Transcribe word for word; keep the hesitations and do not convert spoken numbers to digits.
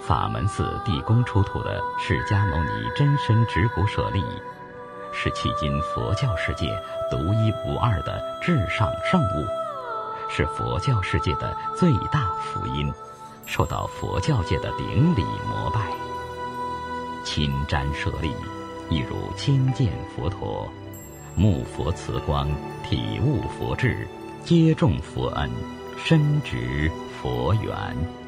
法门寺地宫出土的释迦牟尼真身指骨舍利，是迄今佛教世界独一无二的至上圣物，是佛教世界的最大福音，受到佛教界的顶礼膜拜。亲瞻舍利，亦如亲见佛陀，目佛慈光，体悟佛智，接种佛恩，深植佛缘。